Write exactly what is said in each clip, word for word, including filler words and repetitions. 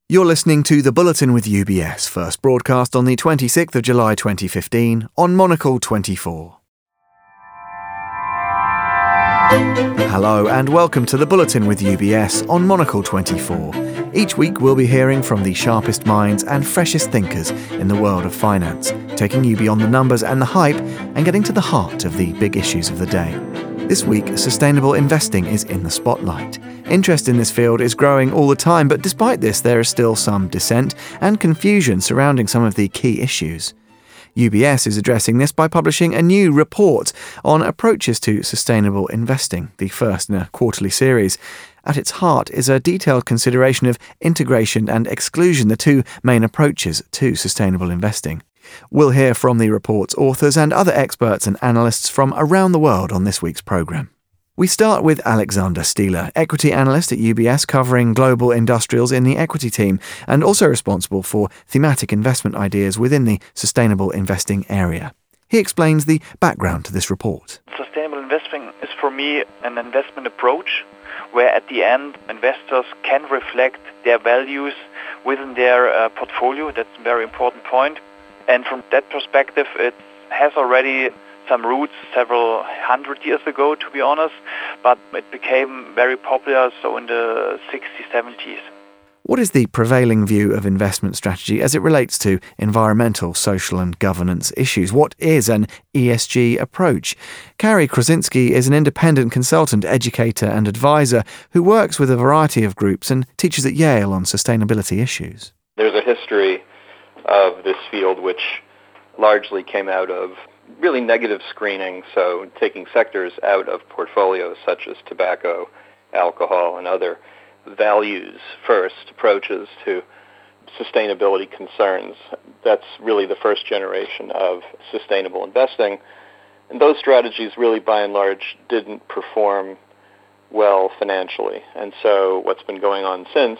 You're listening to The Bulletin with U B S, first broadcast on the twenty-sixth of July twenty fifteen on Monocle twenty-four. Hello and welcome to The Bulletin with U B S on Monocle twenty-four. Each week we'll be hearing from the sharpest minds and freshest thinkers in the world of finance, taking you beyond the numbers and the hype and getting to the heart of the big issues of the day. This week, sustainable investing is in the spotlight. Interest in this field is growing all the time, but despite this, there is still some dissent and confusion surrounding some of the key issues. U B S is addressing this by publishing a new report on approaches to sustainable investing, the first in a quarterly series. At its heart is a detailed consideration of integration and exclusion, the two main approaches to sustainable investing. We'll hear from the report's authors and other experts and analysts from around the world on this week's programme. We start with Alexander Stieler, equity analyst at U B S covering global industrials in the equity team and also responsible for thematic investment ideas within the sustainable investing area. He explains the background to this report. Sustainable investing is for me an investment approach where at the end investors can reflect their values within their uh, portfolio. That's a very important point. And from that perspective, it has already some roots several hundred years ago, to be honest, but it became very popular so in the sixties, seventies. What is the prevailing view of investment strategy as it relates to environmental, social and governance issues? What is an E S G approach? Kari Krosinski is an independent consultant, educator and advisor who works with a variety of groups and teaches at Yale on sustainability issues. There's a history of this field which largely came out of really negative screening, so taking sectors out of portfolios such as tobacco, alcohol, and other values-first approaches to sustainability concerns. That's really the first generation of sustainable investing. And those strategies really, by and large, didn't perform well financially. And so what's been going on since,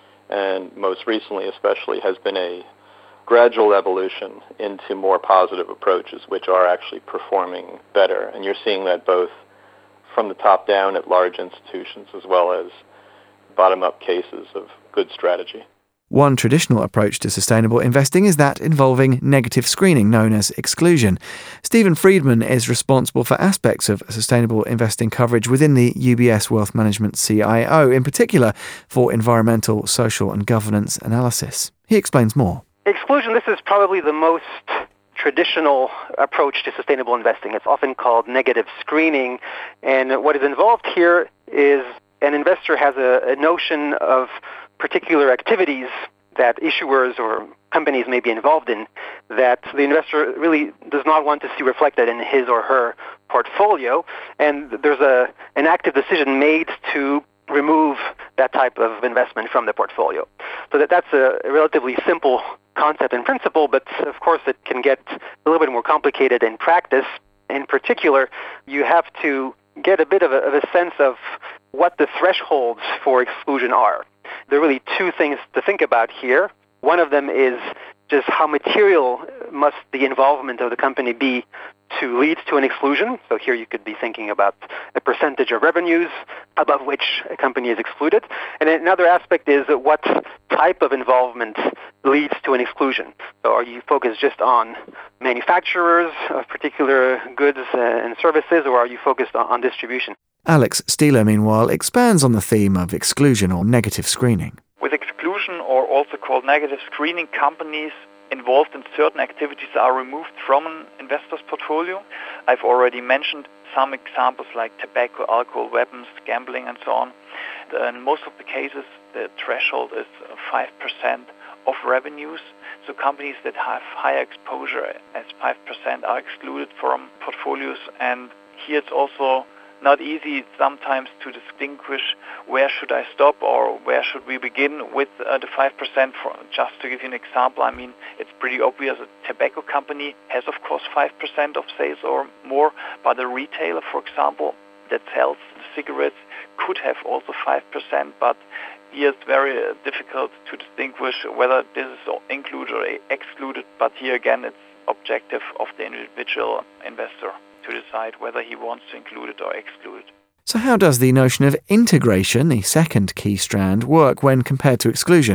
and most recently especially, has been a gradual evolution into more positive approaches which are actually performing better. And you're seeing that both from the top down at large institutions as well as bottom-up cases of good strategy. One traditional approach to sustainable investing is that involving negative screening, known as exclusion. Stephen Friedman is responsible for aspects of sustainable investing coverage within the U B S Wealth Management C I O, in particular for environmental, social and governance analysis. He explains more. Exclusion, this is probably the most traditional approach to sustainable investing. It's often called negative screening, and what is involved here is an investor has a, a notion of particular activities that issuers or companies may be involved in that the investor really does not want to see reflected in his or her portfolio, and there's a an active decision made to remove that type of investment from the portfolio. So that that's a relatively simple concept in principle, but of course it can get a little bit more complicated in practice. In particular, you have to get a bit of a, of a sense of what the thresholds for exclusion are. There are really two things to think about here. One of them is just how material must the involvement of the company be to lead to an exclusion. So here you could be thinking about a percentage of revenues above which a company is excluded. And another aspect is what type of involvement leads to an exclusion. So are you focused just on manufacturers of particular goods and services, or are you focused on distribution? Alex Stieler, meanwhile, expands on the theme of exclusion or negative screening. With exclusion, or also called negative screening, companies involved in certain activities are removed from an investor's portfolio. I've already mentioned some examples like tobacco, alcohol, weapons, gambling, and so on. In most of the cases, the threshold is five percent of revenues. So companies that have higher exposure as five percent are excluded from portfolios. And here it's also not easy sometimes to distinguish where should I stop or where should we begin with uh, the five percent. For, just to give you an example, I mean, it's pretty obvious a tobacco company has, of course, five percent of sales or more, but a retailer, for example, that sells cigarettes could have also five percent, but here it's very uh, difficult to distinguish whether this is included or excluded, but here again it's objective of the individual investor to decide whether he wants to include it or exclude it. So how does the notion of integration, the second key strand, work when compared to exclusion?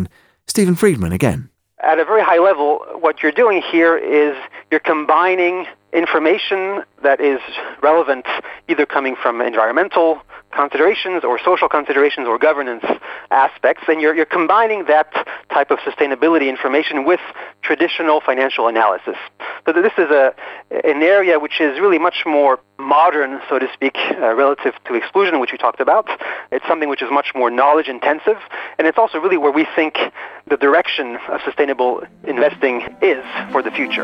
Stephen Friedman again. At a very high level, what you're doing here is you're combining information that is relevant, either coming from environmental considerations or social considerations or governance aspects, and you're, you're combining that type of sustainability information with traditional financial analysis. So this is a an area which is really much more modern, so to speak, uh, relative to exclusion, which we talked about. It's something which is much more knowledge intensive, and it's also really where we think the direction of sustainable investing is for the future.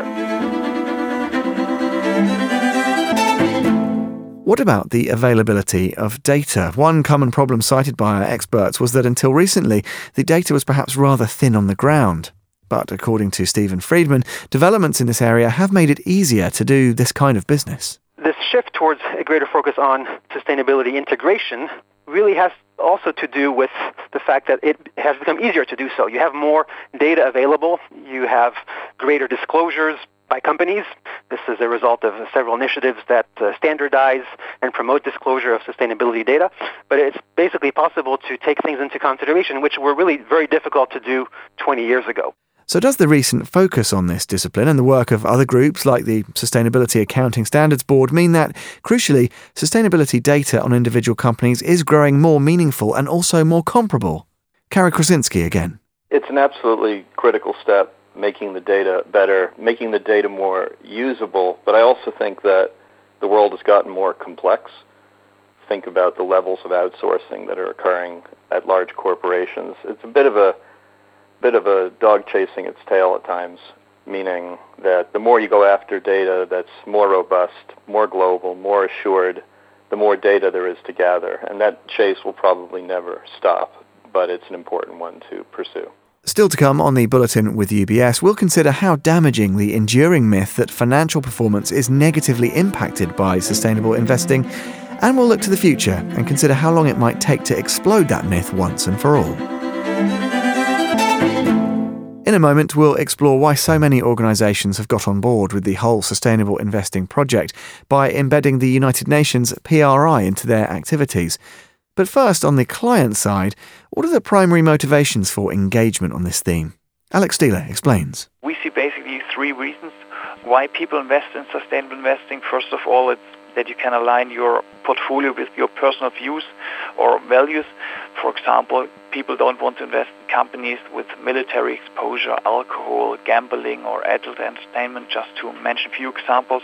What about the availability of data? One common problem cited by our experts was that until recently, the data was perhaps rather thin on the ground. But according to Stephen Friedman, developments in this area have made it easier to do this kind of business. This shift towards a greater focus on sustainability integration really has also to do with the fact that it has become easier to do so. You have more data available. You have greater disclosures by companies. This is a result of several initiatives that uh, standardize and promote disclosure of sustainability data. But it's basically possible to take things into consideration, which were really very difficult to do twenty years ago. So does the recent focus on this discipline and the work of other groups like the Sustainability Accounting Standards Board mean that, crucially, sustainability data on individual companies is growing more meaningful and also more comparable? Kari Krasinski again. It's an absolutely critical step, making the data better, making the data more usable, but I also think that the world has gotten more complex. Think about the levels of outsourcing that are occurring at large corporations. It's a bit of a bit of a dog chasing its tail at times, meaning that the more you go after data that's more robust, more global, more assured, the more data there is to gather. And that chase will probably never stop, but it's an important one to pursue. Still to come on the Bulletin with U B S, we'll consider how damaging the enduring myth that financial performance is negatively impacted by sustainable investing, and we'll look to the future and consider how long it might take to explode that myth once and for all. In a moment, we'll explore why so many organisations have got on board with the whole sustainable investing project by embedding the United Nations P R I into their activities. But first, on the client side, what are the primary motivations for engagement on this theme? Alex Stieler explains. We see basically three reasons why people invest in sustainable investing. First of all, it's that you can align your portfolio with your personal views or values. For example, people don't want to invest in companies with military exposure, alcohol, gambling, or adult entertainment, just to mention a few examples.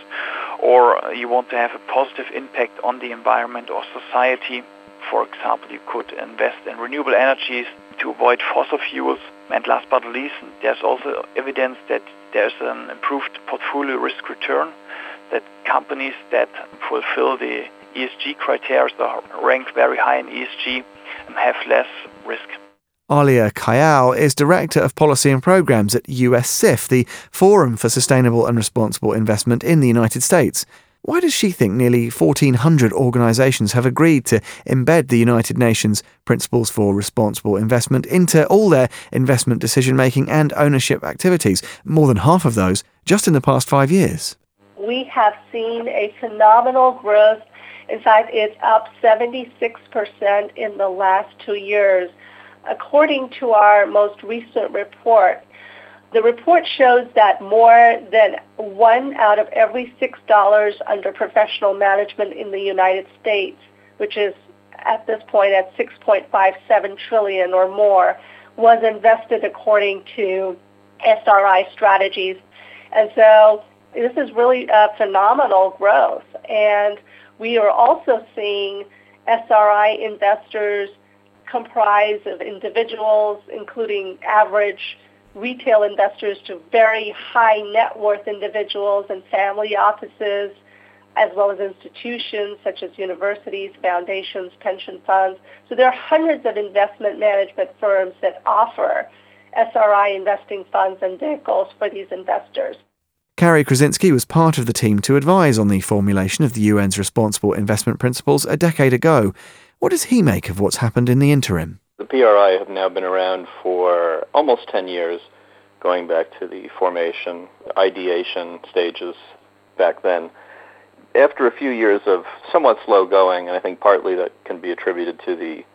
Or you want to have a positive impact on the environment or society. For example, you could invest in renewable energies to avoid fossil fuels. And last but not least, there's also evidence that there's an improved portfolio risk return, that companies that fulfill the E S G criteria, are ranked very high in E S G, and have less risk. Alia Kayal is Director of Policy and Programs at U S C I F, the Forum for Sustainable and Responsible Investment in the United States. Why does she think nearly fourteen hundred organisations have agreed to embed the United Nations Principles for Responsible Investment into all their investment decision-making and ownership activities, more than half of those just in the past five years? We have seen a phenomenal growth. In fact, it's up seventy-six percent in the last two years. According to our most recent report, the report shows that more than one out of every six dollars under professional management in the United States, which is at this point at six point five seven trillion dollars or more, was invested according to S R I strategies. And so this is really a phenomenal growth. And we are also seeing S R I investors comprised of individuals, including average retail investors to very high net worth individuals and family offices, as well as institutions such as universities, foundations, pension funds. So there are hundreds of investment management firms that offer S R I investing funds and vehicles for these investors. Kari Krasinski was part of the team to advise on the formulation of the U N's Responsible Investment Principles a decade ago. What does he make of what's happened in the interim? The P R I have now been around for almost ten years, going back to the formation, ideation stages back then. After a few years of somewhat slow going, and I think partly that can be attributed to the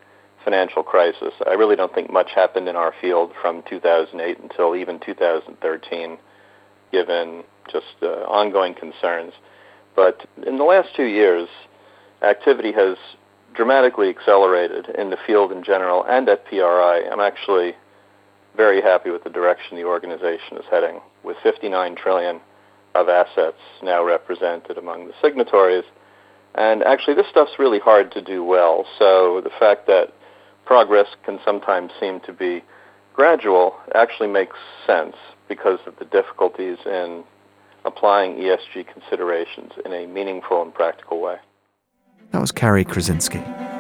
financial crisis. I really don't think much happened in our field from two thousand eight until even two thousand thirteen, given just uh, ongoing concerns. But in the last two years, activity has dramatically accelerated in the field in general and at P R I. I'm actually very happy with the direction the organization is heading, with fifty-nine trillion of assets now represented among the signatories. And actually, this stuff's really hard to do well. So the fact that progress can sometimes seem to be gradual actually makes sense because of the difficulties in applying E S G considerations in a meaningful and practical way. That was Kari Krasinsky.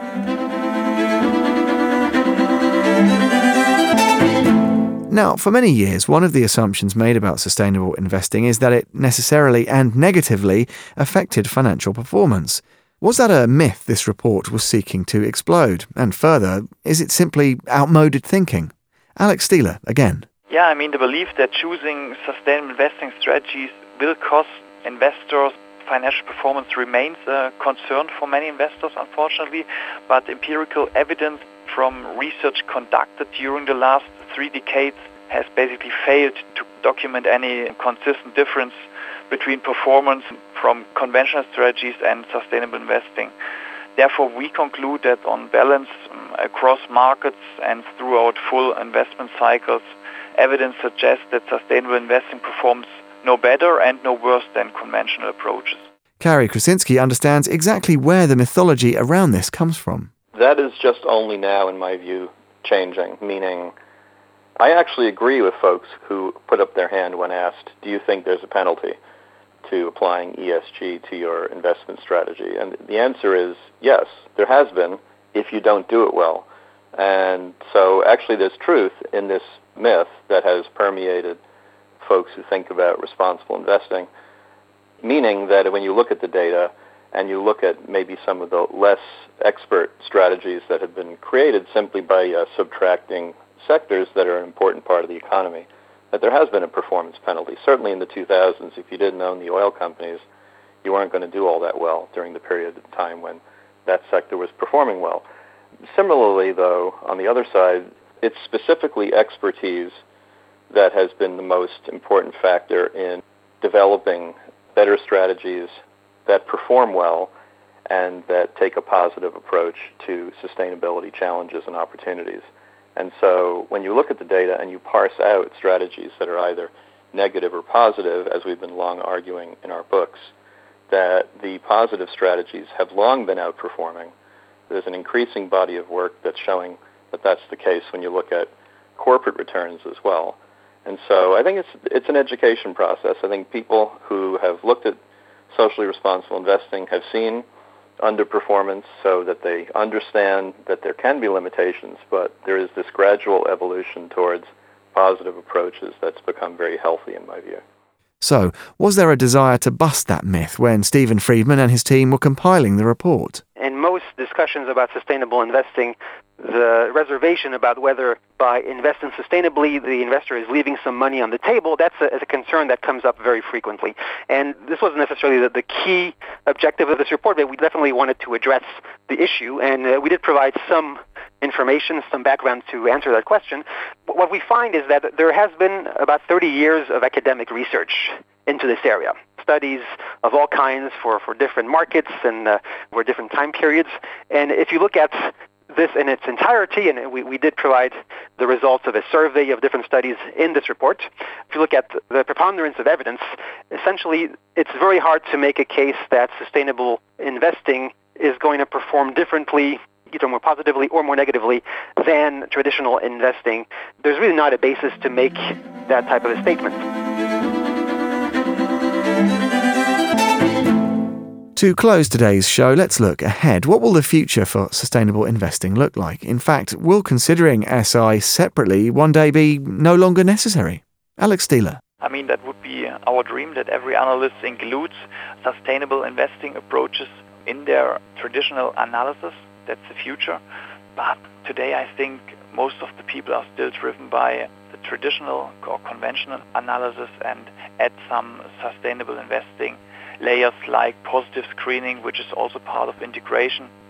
Now, for many years, one of the assumptions made about sustainable investing is that it necessarily and negatively affected financial performance. Was that a myth this report was seeking to explode? And further, is it simply outmoded thinking? Alex Stieler, again. Yeah, I mean, the belief that choosing sustainable investing strategies will cost investors financial performance remains a concern for many investors, unfortunately, but empirical evidence from research conducted during the last three decades has basically failed to document any consistent difference between performance from conventional strategies and sustainable investing. Therefore, we conclude that on balance, um, across markets and throughout full investment cycles, evidence suggests that sustainable investing performs no better and no worse than conventional approaches. Kari Krasinsky understands exactly where the mythology around this comes from. That is just only now, in my view, changing, meaning I actually agree with folks who put up their hand when asked, do you think there's a penalty to applying E S G to your investment strategy? And the answer is yes, there has been if you don't do it well. And so actually there's truth in this myth that has permeated folks who think about responsible investing, meaning that when you look at the data and you look at maybe some of the less expert strategies that have been created simply by uh, subtracting sectors that are an important part of the economy, that there has been a performance penalty. Certainly in the two thousands, if you didn't own the oil companies, you weren't going to do all that well during the period of time when that sector was performing well. Similarly, though, on the other side, it's specifically expertise that has been the most important factor in developing better strategies that perform well and that take a positive approach to sustainability challenges and opportunities. And so when you look at the data and you parse out strategies that are either negative or positive, as we've been long arguing in our books, that the positive strategies have long been outperforming. There's an increasing body of work that's showing that that's the case when you look at corporate returns as well. And so I think it's it's an education process. I think people who have looked at socially responsible investing have seen underperformance so that they understand that there can be limitations, but there is this gradual evolution towards positive approaches that's become very healthy in my view. So, was there a desire to bust that myth when Stephen Friedman and his team were compiling the report? In most discussions about sustainable investing, the reservation about whether by investing sustainably the investor is leaving some money on the table, that's a, a concern that comes up very frequently. And this wasn't necessarily the, the key objective of this report, but we definitely wanted to address the issue, and uh, we did provide some information, some background to answer that question. But what we find is that there has been about thirty years of academic research into this area, studies of all kinds for, for different markets and uh, for different time periods. And if you look at this in its entirety, and we, we did provide the results of a survey of different studies in this report. If you look at the preponderance of evidence, essentially it's very hard to make a case that sustainable investing is going to perform differently, either more positively or more negatively, than traditional investing. There's really not a basis to make that type of a statement. To close today's show, let's look ahead. What will the future for sustainable investing look like? In fact, will considering S I separately one day be no longer necessary? Alex Stieler. I mean, that would be our dream, that every analyst includes sustainable investing approaches in their traditional analysis. That's the future. But today I think most of the people are still driven by the traditional or conventional analysis and add some sustainable investing layers like positive screening, which is also part of integration.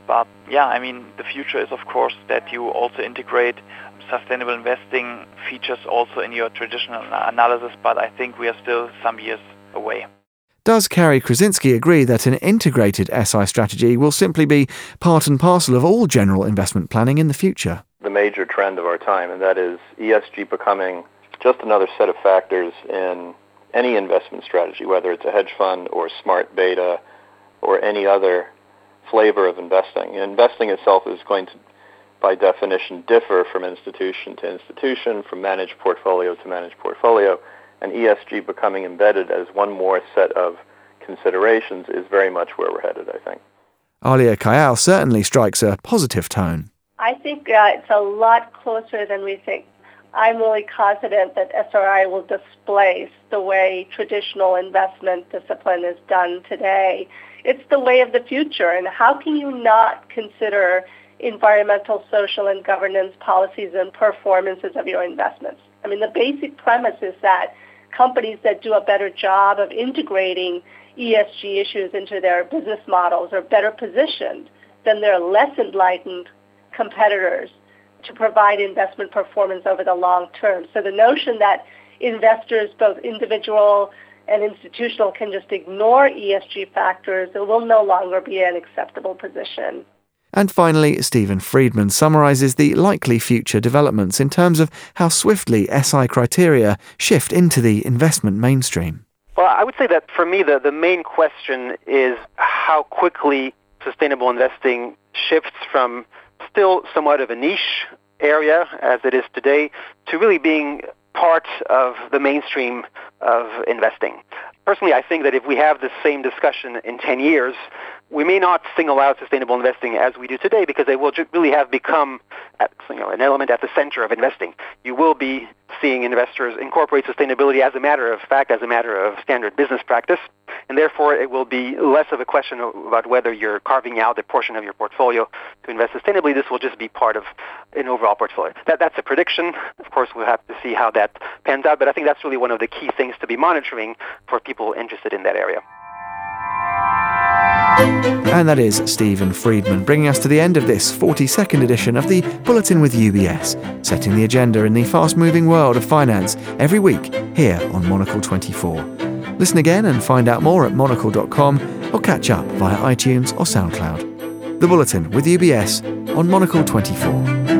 But yeah, I mean, the future is, of course, that you also integrate sustainable investing features also in your traditional analysis, but I think we are still some years away. Does Kari Krasinsky agree that an integrated S I strategy will simply be part and parcel of all general investment planning in the future? The major trend of our time, and that is E S G becoming just another set of factors in any investment strategy, whether it's a hedge fund or smart beta or any other flavor of investing. Investing itself is going to, by definition, differ from institution to institution, from managed portfolio to managed portfolio, and E S G becoming embedded as one more set of considerations is very much where we're headed, I think. Alia Kayal certainly strikes a positive tone. I think uh, it's a lot closer than we think. I'm really confident that S R I will displace the way traditional investment discipline is done today. It's the way of the future, and how can you not consider environmental, social, and governance policies and performances of your investments? I mean, the basic premise is that companies that do a better job of integrating E S G issues into their business models are better positioned than their less enlightened competitors to provide investment performance over the long term. So the notion that investors, both individual and institutional, can just ignore E S G factors, it will no longer be an acceptable position. And finally, Stephen Friedman summarizes the likely future developments in terms of how swiftly S I criteria shift into the investment mainstream. Well, I would say that for me, the, the main question is how quickly sustainable investing shifts from still somewhat of a niche area, as it is today, to really being part of the mainstream of investing. Personally, I think that if we have the same discussion in ten years, we may not single out sustainable investing as we do today, because they will really have become you know, an element at the center of investing. You will be seeing investors incorporate sustainability as a matter of fact, as a matter of standard business practice, and therefore it will be less of a question about whether you're carving out a portion of your portfolio to invest sustainably. This will just be part of an overall portfolio. That, that's a prediction. Of course, we'll have to see how that pans out, but I think that's really one of the key things to be monitoring for people interested in that area. And that is Stephen Friedman, bringing us to the end of this forty-second edition of the Bulletin with U B S, setting the agenda in the fast-moving world of finance every week here on Monocle twenty-four. Listen again and find out more at monocle dot com or catch up via iTunes or SoundCloud. The Bulletin with U B S on Monocle twenty-four.